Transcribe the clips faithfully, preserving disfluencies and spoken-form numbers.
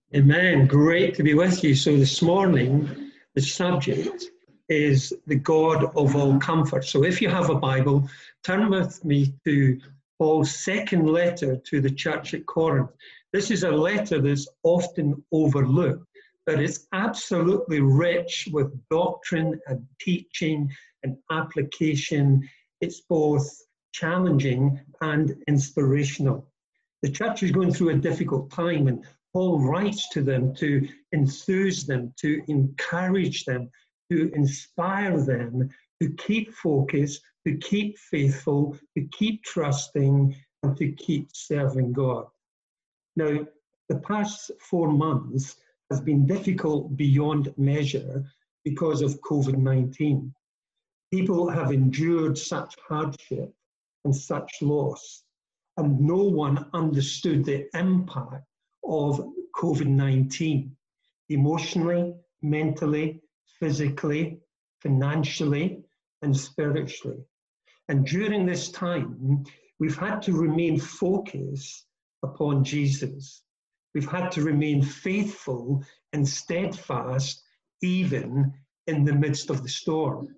Amen. Great to be with you. So this morning, the subject is the God of all comfort. So if you have a Bible, turn with me to Paul's second letter to the church at Corinth. This is a letter that's often overlooked, but it's absolutely rich with doctrine and teaching and application. It's both challenging and inspirational. The church is going through a difficult time, and Paul writes to them to enthuse them, to encourage them, to inspire them, to keep focused, to keep faithful, to keep trusting, and to keep serving God. Now, the past four months has been difficult beyond measure because of COVID nineteen. People have endured such hardship and such loss, and no one understood the impact of COVID nineteen, emotionally, mentally, physically, financially, and spiritually. And during this time, we've had to remain focused upon Jesus. We've had to remain faithful and steadfast even in the midst of the storm.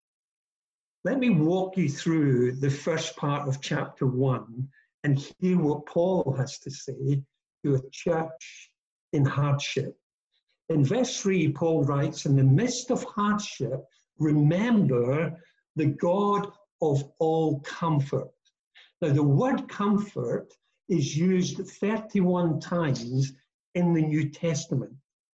Let me walk you through the first part of chapter one and hear what Paul has to say to a church in hardship. In verse three, Paul writes, in the midst of hardship, remember the God of all comfort. Now, the word comfort is used thirty-one times in the New Testament.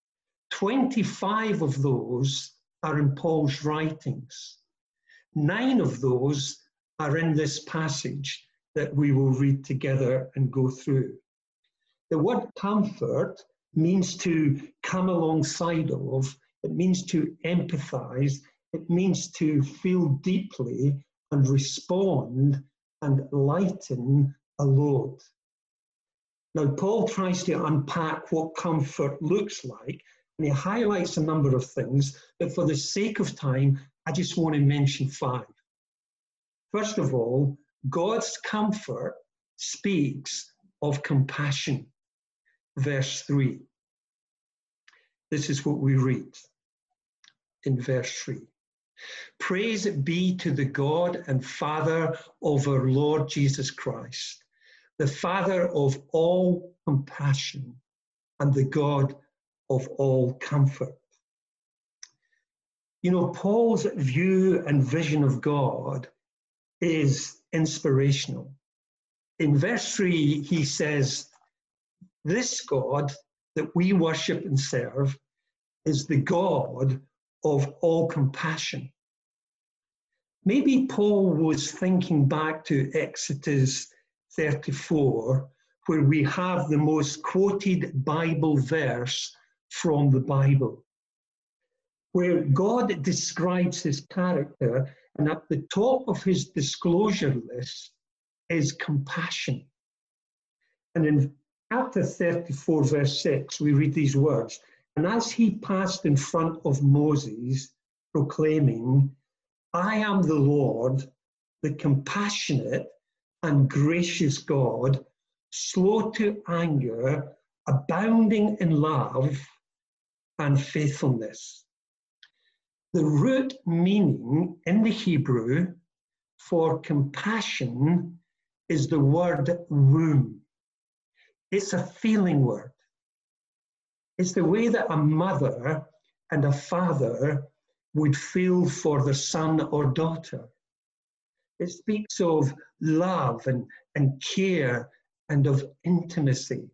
twenty-five of those are in Paul's writings. Nine of those are in this passage that we will read together and go through. The word comfort means to come alongside of, it means to empathize, it means to feel deeply and respond and lighten a load. Now, Paul tries to unpack what comfort looks like, and he highlights a number of things, but for the sake of time, I just want to mention five. First of all, God's comfort speaks of compassion. Verse three. This is what we read in verse three. Praise be to the God and Father of our Lord Jesus Christ, the Father of all compassion and the God of all comfort. You know, Paul's view and vision of God is inspirational. In verse three, he says, this God that we worship and serve is the God of all compassion. Maybe Paul was thinking back to Exodus thirty-four, where we have the most quoted Bible verse from the Bible, where God describes his character, and at the top of his disclosure list is compassion. And in chapter thirty-four, verse six, we read these words, and as he passed in front of Moses, proclaiming, I am the Lord, the compassionate and gracious God, slow to anger, abounding in love and faithfulness. The root meaning in the Hebrew for compassion is the word womb. It's a feeling word. It's the way that a mother and a father would feel for their son or daughter. It speaks of love and, and care and of intimacy.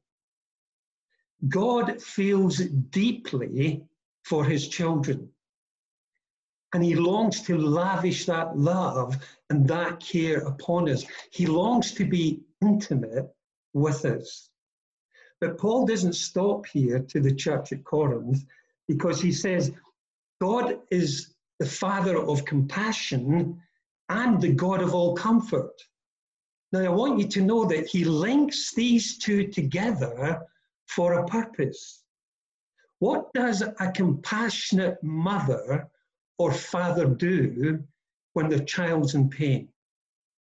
God feels deeply for his children, and he longs to lavish that love and that care upon us. He longs to be intimate with us. But Paul doesn't stop here to the church at Corinth, because he says God is the Father of compassion and the God of all comfort. Now, I want you to know that he links these two together for a purpose. What does a compassionate mother or father do when their child's in pain?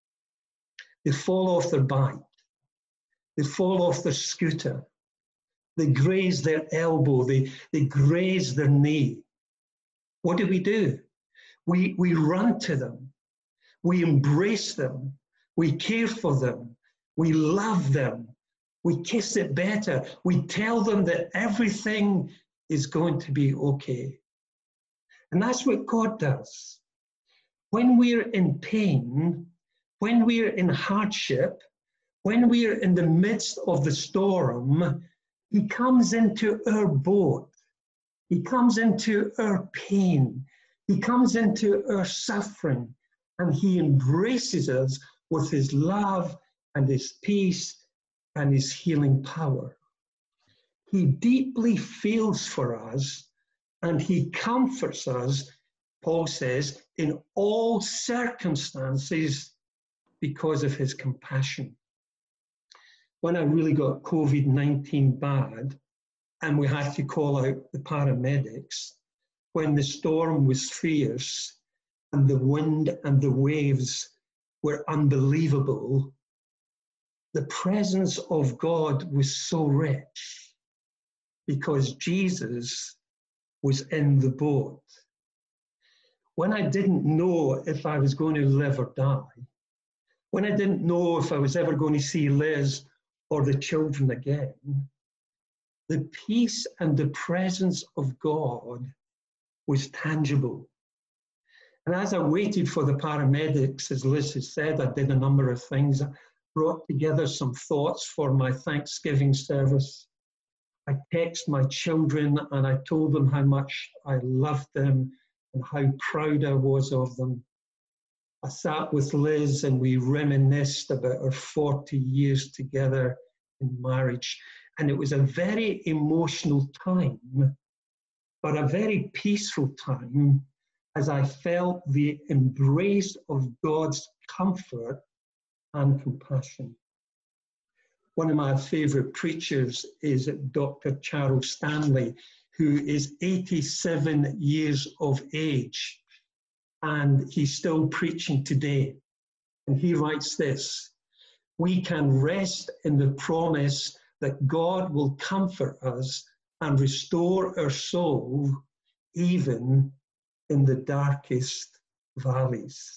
They fall off their bike. They fall off their scooter. they graze their elbow, they, they graze their knee. What do we do? We, we run to them. We embrace them. We care for them. We love them. We kiss it better. We tell them that everything is going to be okay. And that's what God does. When we're in pain, when we're in hardship, when we're in the midst of the storm, he comes into our boat. He comes into our pain. He comes into our suffering, and he embraces us with his love and his peace and his healing power. He deeply feels for us, and he comforts us, Paul says, in all circumstances because of his compassion. When I really got COVID nineteen bad, and we had to call out the paramedics, when the storm was fierce and the wind and the waves were unbelievable, the presence of God was so rich because Jesus was in the boat. When I didn't know if I was going to live or die, when I didn't know if I was ever going to see Liz or the children again, the peace and the presence of God was tangible. And as I waited for the paramedics, as Liz has said, I did a number of things. I brought together some thoughts for my Thanksgiving service. I texted my children and I told them how much I loved them and how proud I was of them. I sat with Liz and we reminisced about our forty years together in marriage. And it was a very emotional time, but a very peaceful time, as I felt the embrace of God's comfort and compassion. One of my favorite preachers is Doctor Charles Stanley, who is eighty-seven years of age, and he's still preaching today. And he writes this: "We can rest in the promise that God will comfort us and restore our soul even in the darkest valleys."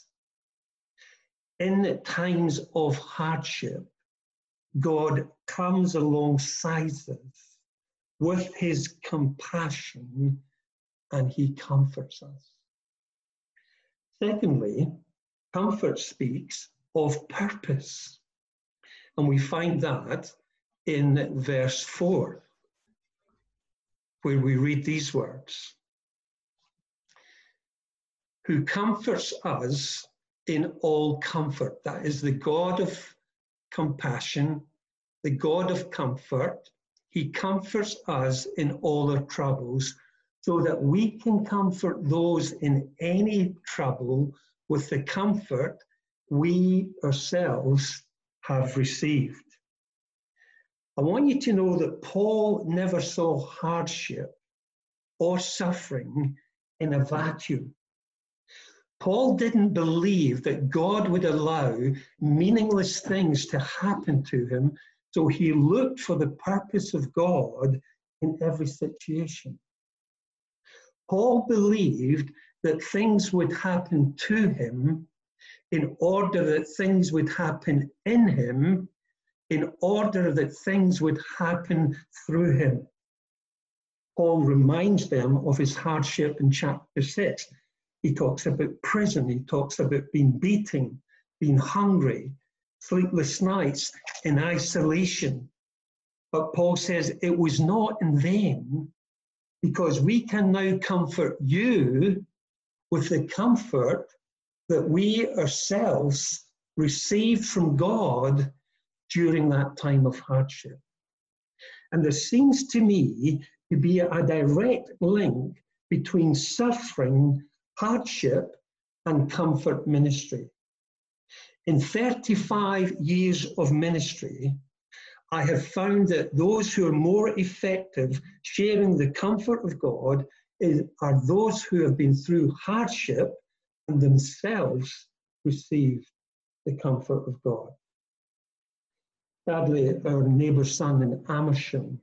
In times of hardship, God comes alongside us with his compassion and he comforts us. Secondly, comfort speaks of purpose. And we find that in verse four, where we read these words: "Who comforts us in all comfort." That is the God of compassion, the God of comfort. He comforts us in all our troubles so that we can comfort those in any trouble with the comfort we ourselves have received. I want you to know that Paul never saw hardship or suffering in a vacuum. Paul didn't believe that God would allow meaningless things to happen to him, so he looked for the purpose of God in every situation. Paul believed that things would happen to him in order that things would happen in him, in order that things would happen through him. Paul reminds them of his hardship in chapter six. He talks about prison, he talks about being beaten, being hungry, sleepless nights, in isolation. But Paul says it was not in vain, because we can now comfort you with the comfort that we ourselves received from God during that time of hardship. And there seems to me to be a direct link between suffering, hardship, and comfort ministry. In thirty-five years of ministry, I have found that those who are more effective sharing the comfort of God is, are those who have been through hardship and themselves received the comfort of God. Sadly, our neighbour's son in Amersham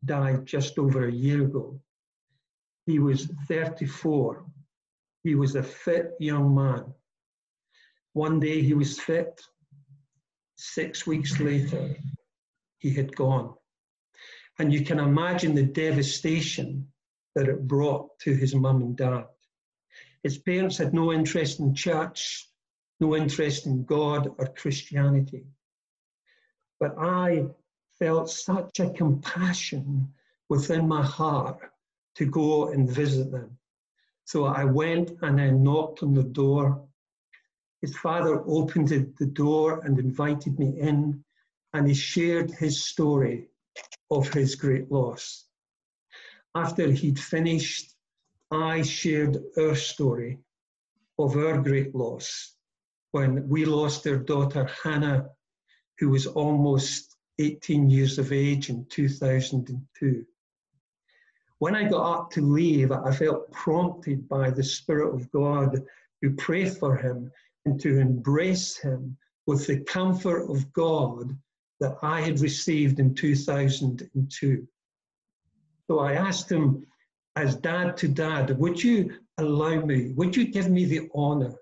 died just over a year ago. He was thirty-four. He was a fit young man. One day he was fit. Six weeks later, he had gone. And you can imagine the devastation that it brought to his mum and dad. His parents had no interest in church, no interest in God or Christianity. But I felt such a compassion within my heart to go and visit them. So I went and I knocked on the door. His father opened the door and invited me in, and he shared his story of his great loss. After he'd finished, I shared our story of our great loss when we lost our daughter Hannah, who was almost eighteen years of age in two thousand two. When I got up to leave, I felt prompted by the Spirit of God to pray for him and to embrace him with the comfort of God that I had received in two thousand two. So I asked him, as dad to dad, would you allow me, would you give me the honor?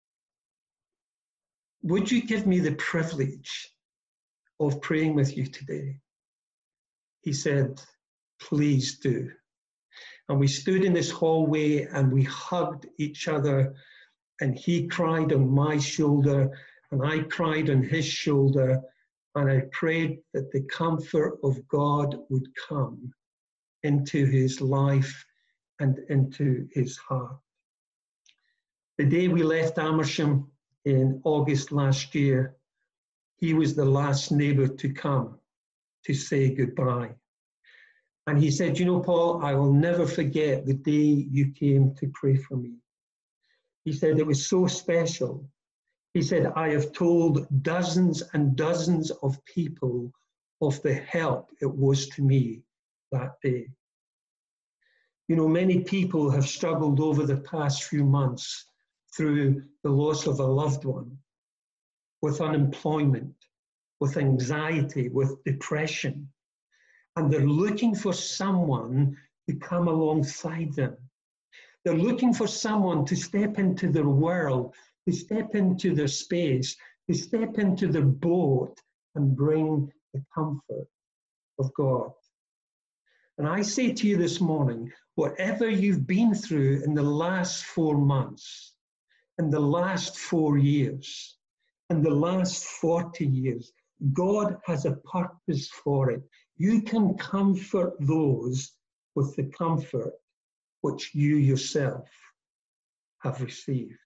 Would you give me the privilege of praying with you today? He said, please do. And we stood in this hallway and we hugged each other, and he cried on my shoulder and I cried on his shoulder, and I prayed that the comfort of God would come into his life and into his heart. The day we left Amersham in August last year, he was the last neighbour to come to say goodbye. And he said, you know, Paul, I will never forget the day you came to pray for me. He said, it was so special. He said, I have told dozens and dozens of people of the help it was to me that day. You know, many people have struggled over the past few months through the loss of a loved one, with unemployment, with anxiety, with depression. And they're looking for someone to come alongside them. They're looking for someone to step into their world, to step into their space, to step into their boat and bring the comfort of God. And I say to you this morning, whatever you've been through in the last four months, in the last four years, in the last forty years, God has a purpose for it. You can comfort those with the comfort which you yourself have received.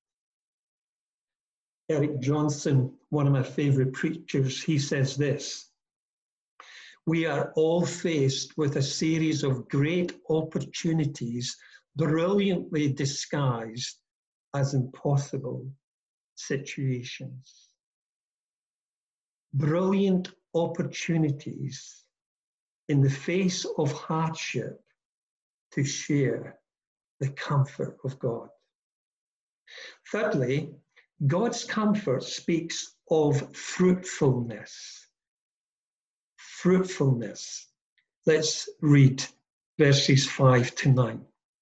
Eric Johnson, one of my favorite preachers, he says this: we are all faced with a series of great opportunities brilliantly disguised as impossible situations. Brilliant opportunities in the face of hardship to share the comfort of God. Thirdly, God's comfort speaks of fruitfulness. Fruitfulness. Let's read verses five to nine.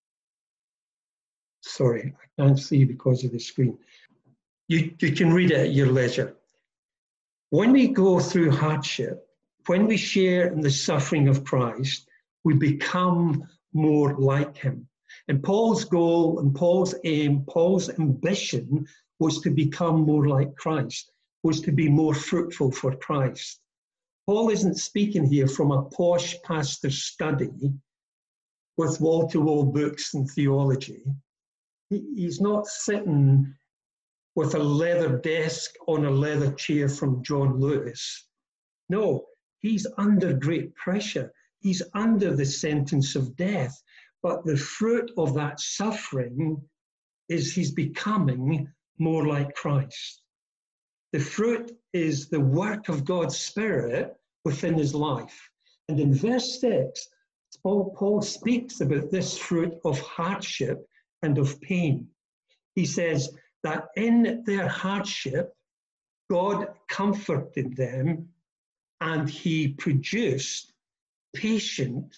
Sorry, I can't see because of the screen. You, you can read it at your leisure. When we go through hardship, when we share in the suffering of Christ, we become more like him. And Paul's goal and Paul's aim, Paul's ambition was to become more like Christ, was to be more fruitful for Christ. Paul isn't speaking here from a posh pastor's study with wall-to-wall books and theology. He, he's not sitting with a leather desk on a leather chair from John Lewis. No, he's under great pressure. He's under the sentence of death. But the fruit of that suffering is he's becoming more like Christ. The fruit is the work of God's Spirit within his life. And in verse six, Paul, Paul speaks about this fruit of hardship and of pain. He says that in their hardship, God comforted them and he produced patient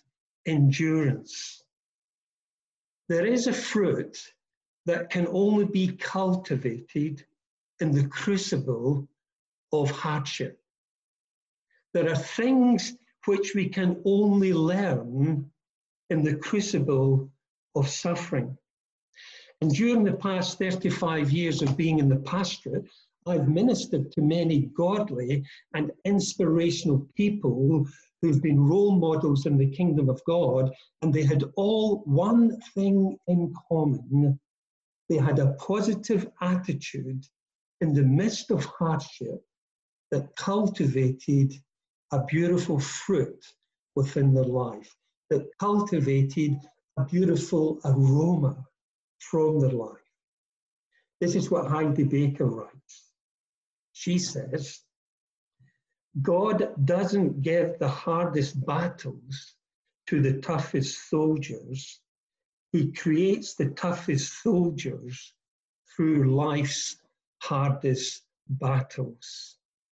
endurance. There is a fruit that can only be cultivated in the crucible of hardship. There are things which we can only learn in the crucible of suffering. And during the past thirty-five years of being in the pastorate, I've ministered to many godly and inspirational people who've been role models in the kingdom of God, and they had all one thing in common. They had a positive attitude in the midst of hardship that cultivated a beautiful fruit within their life, that cultivated a beautiful aroma from their life. This is what Heidi Baker writes. She says, God doesn't give the hardest battles to the toughest soldiers. He creates the toughest soldiers through life's hardest battles.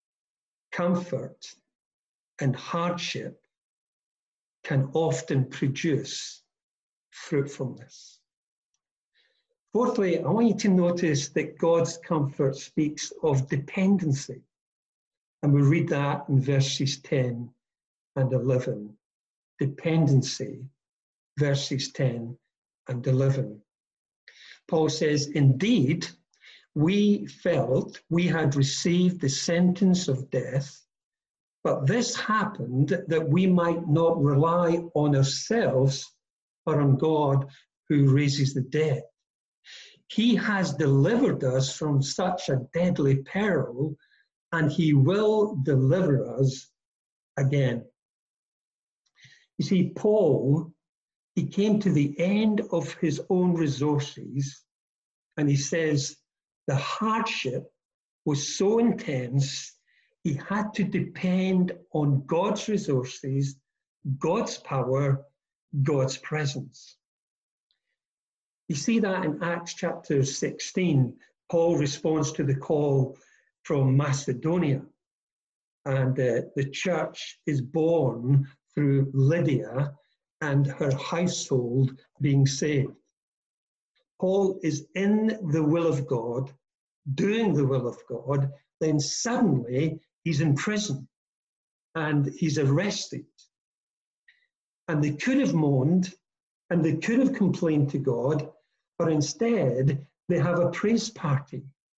Comfort and hardship can often produce fruitfulness. Fourthly, I want you to notice that God's comfort speaks of dependency. And we read that in verses ten and eleven. Dependency, verses ten and eleven. Paul says, indeed, we felt we had received the sentence of death, but this happened that we might not rely on ourselves, but on God who raises the dead. He has delivered us from such a deadly peril, and he will deliver us again. You see, Paul, he came to the end of his own resources, and he says the hardship was so intense, he had to depend on God's resources, God's power, God's presence. You see that in Acts chapter sixteen, Paul responds to the call from Macedonia, and uh, the church is born through Lydia and her household being saved. Paul is in the will of God, doing the will of God, then suddenly he's in prison and he's arrested. And they could have moaned and they could have complained to God, but instead they have a praise party.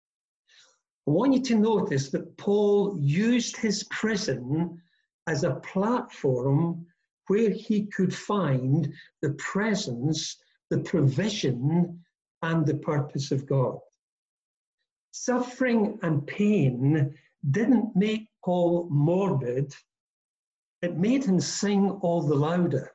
I want you to notice that Paul used his prison as a platform where he could find the presence, the provision, and the purpose of God. Suffering and pain didn't make Paul morbid, it made him sing all the louder.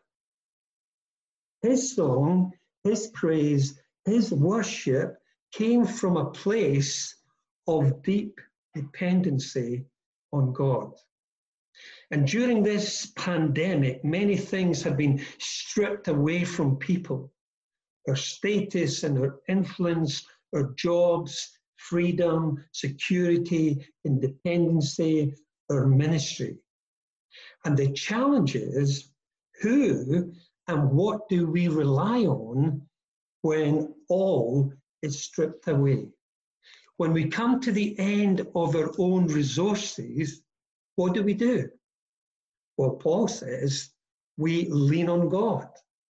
His song, his praise, his worship came from a place of deep dependency on God. And during this pandemic, many things have been stripped away from people. Our status and our influence, our jobs, freedom, security, independency, our ministry. And the challenge is, who and what do we rely on when all is stripped away? When we come to the end of our own resources, what do we do? Well, Paul says we lean on God.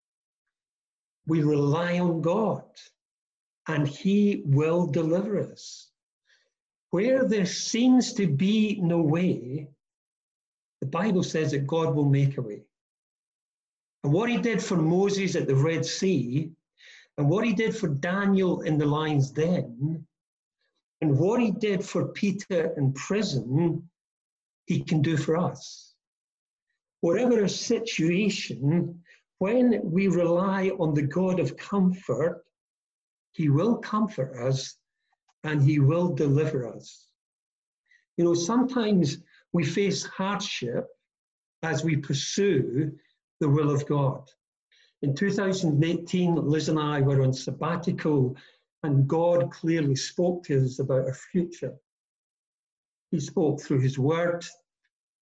We rely on God, and he will deliver us. Where there seems to be no way, the Bible says that God will make a way. And what he did for Moses at the Red Sea, and what he did for Daniel in the lion's den, and what he did for Peter in prison, he can do for us. Whatever our situation, when we rely on the God of comfort, he will comfort us and he will deliver us. You know, sometimes we face hardship as we pursue the will of God. In two thousand eighteen, Liz and I were on sabbatical, and God clearly spoke to us about our future. He spoke through his word, he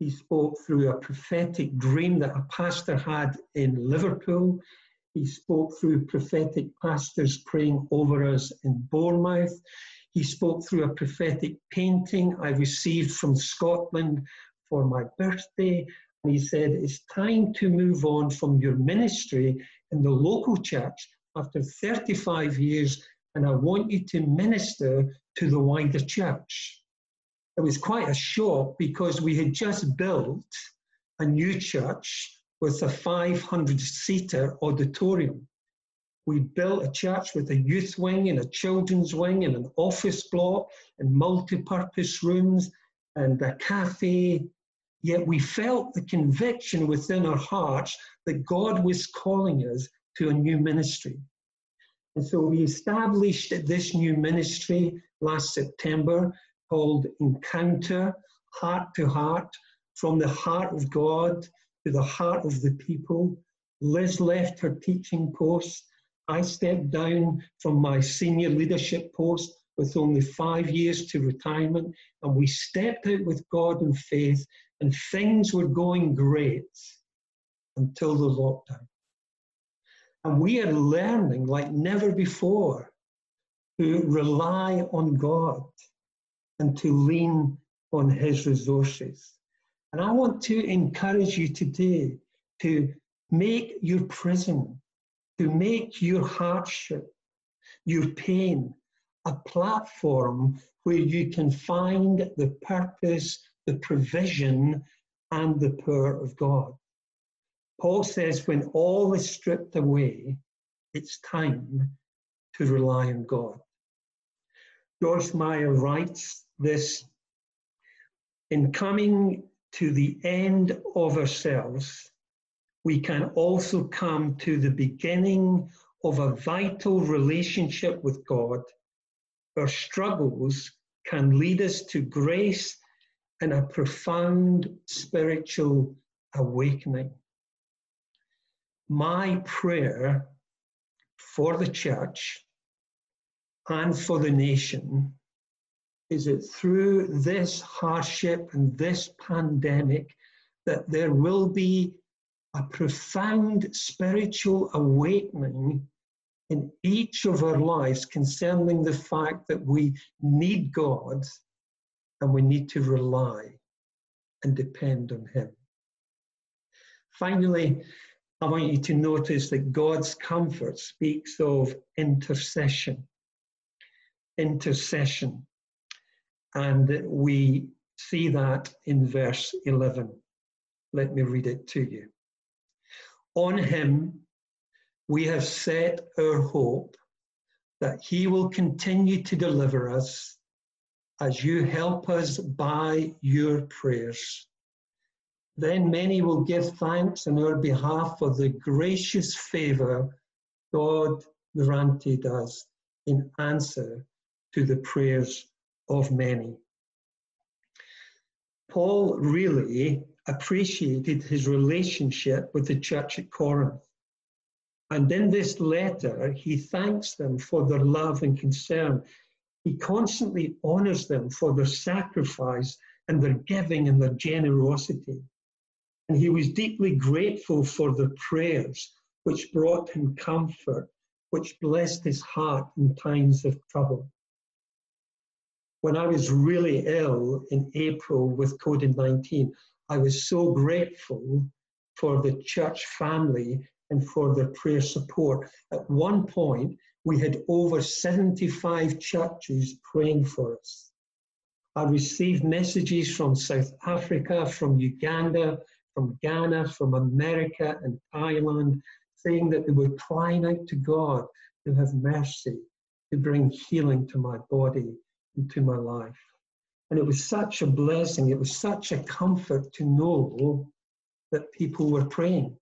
He spoke through a prophetic dream that a pastor had in Liverpool. He spoke through prophetic pastors praying over us in Bournemouth. He spoke through a prophetic painting I received from Scotland for my birthday. And he said, it's time to move on from your ministry in the local church after thirty-five years, and I want you to minister to the wider church. It was quite a shock because we had just built a new church with a five hundred seater auditorium. We built a church with a youth wing and a children's wing and an office block and multi-purpose rooms and a cafe. Yet we felt the conviction within our hearts that God was calling us to a new ministry. And so we established this new ministry last September called Encounter, Heart to Heart, from the heart of God to the heart of the people. Liz left her teaching post. I stepped down from my senior leadership post with only five years to retirement, and we stepped out with God in faith, and things were going great until the lockdown. And we are learning like never before to rely on God and to lean on his resources. And I want to encourage you today to make your prison, to make your hardship, your pain, a platform where you can find the purpose, the provision, and the power of God. Paul says when all is stripped away, it's time to rely on God. Joyce Meyer writes this: in coming to the end of ourselves, we can also come to the beginning of a vital relationship with God. Our struggles can lead us to grace and a profound spiritual awakening. My prayer for the church and for the nation is that through this hardship and this pandemic, that there will be a profound spiritual awakening in each of our lives concerning the fact that we need God and we need to rely and depend on him. Finally, I want you to notice that God's comfort speaks of intercession. Intercession. And we see that in verse eleven. Let me read it to you. On him we have set our hope that he will continue to deliver us as you help us by your prayers. Then many will give thanks on our behalf for the gracious favor God granted us in answer to the prayers of many. Paul really appreciated his relationship with the church at Corinth. And in this letter, he thanks them for their love and concern. He constantly honors them for their sacrifice and their giving and their generosity. And he was deeply grateful for their prayers, which brought him comfort, which blessed his heart in times of trouble. When I was really ill in April with COVID nineteen, I was so grateful for the church family and for their prayer support. At one point, we had over seventy-five churches praying for us. I received messages from South Africa, from Uganda, from Ghana, from America and Thailand, saying that they were crying out to God to have mercy, to bring healing to my body and to my life. And it was such a blessing, it was such a comfort to know that people were praying.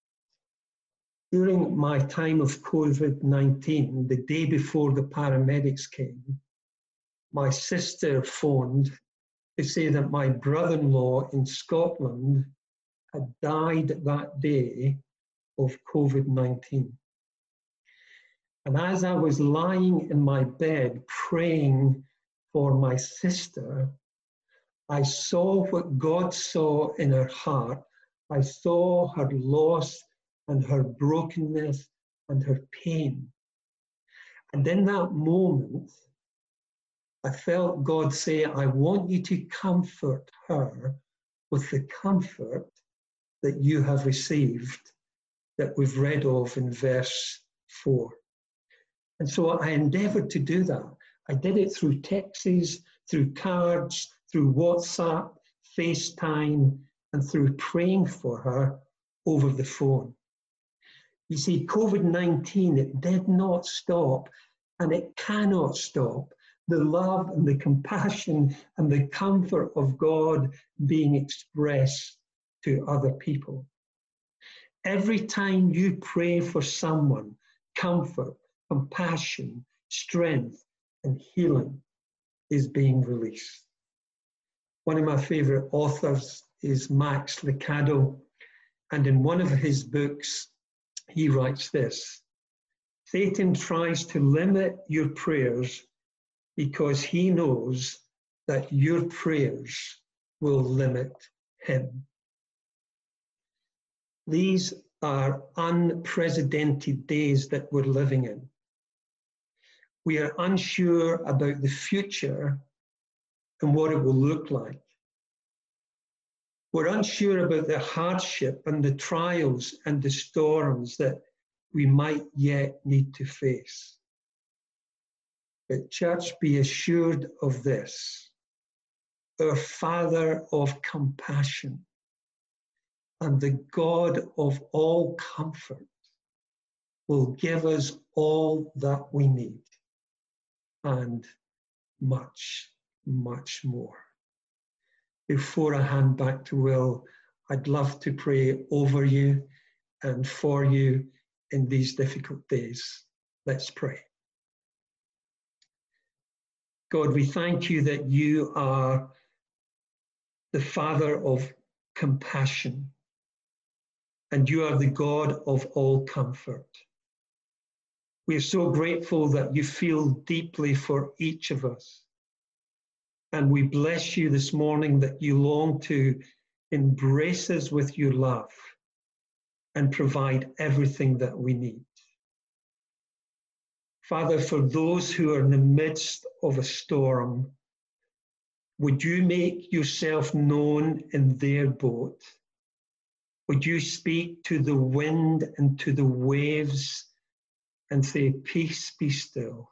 During my time of COVID nineteen, the day before the paramedics came, my sister phoned to say that my brother-in-law in Scotland had died that day of COVID nineteen. And as I was lying in my bed praying for my sister, I saw what God saw in her heart. I saw her loss and her brokenness and her pain. And in that moment, I felt God say, I want you to comfort her with the comfort that you have received, that we've read of in verse four. And so I endeavored to do that. I did it through texts, through cards, through WhatsApp, FaceTime, and through praying for her over the phone. You see, COVID nineteen, it did not stop, and it cannot stop the love and the compassion and the comfort of God being expressed to other people. Every time you pray for someone, comfort, compassion, strength, and healing is being released. One of my favorite authors is Max Lucado, and in one of his books, he writes this: Satan tries to limit your prayers because he knows that your prayers will limit him. These are unprecedented days that we're living in. We are unsure about the future and what it will look like. We're unsure about the hardship and the trials and the storms that we might yet need to face. But church, be assured of this: our Father of compassion and the God of all comfort will give us all that we need and much, much more. Before I hand back to Will, I'd love to pray over you and for you in these difficult days. Let's pray. God, we thank you that you are the Father of compassion, and you are the God of all comfort. We are so grateful that you feel deeply for each of us. And we bless you this morning that you long to embrace us with your love and provide everything that we need. Father, for those who are in the midst of a storm, would you make yourself known in their boat? Would you speak to the wind and to the waves and say, peace, be still?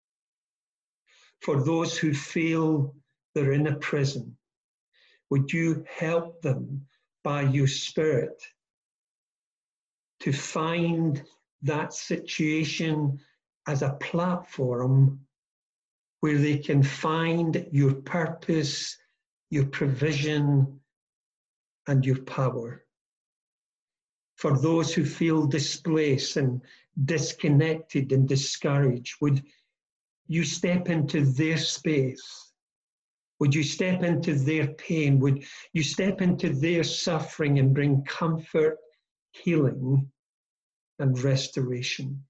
For those who feel they're in a prison, would you help them by your Spirit to find that situation as a platform where they can find your purpose, your provision, and your power? For those who feel displaced and disconnected and discouraged, would you step into their space? Would you step into their pain? Would you step into their suffering and bring comfort, healing, and restoration?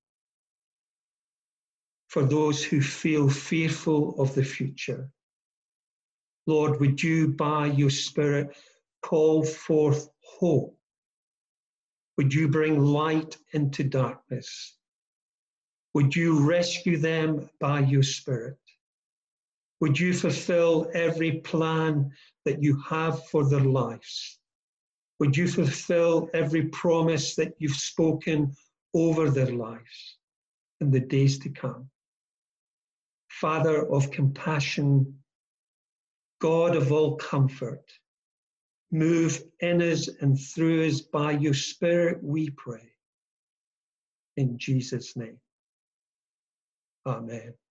For those who feel fearful of the future, Lord, would you, by your Spirit, call forth hope? Would you bring light into darkness? Would you rescue them by your Spirit? Would you fulfill every plan that you have for their lives? Would you fulfill every promise that you've spoken over their lives in the days to come? Father of compassion, God of all comfort, move in us and through us by your Spirit, we pray. In Jesus' name, amen.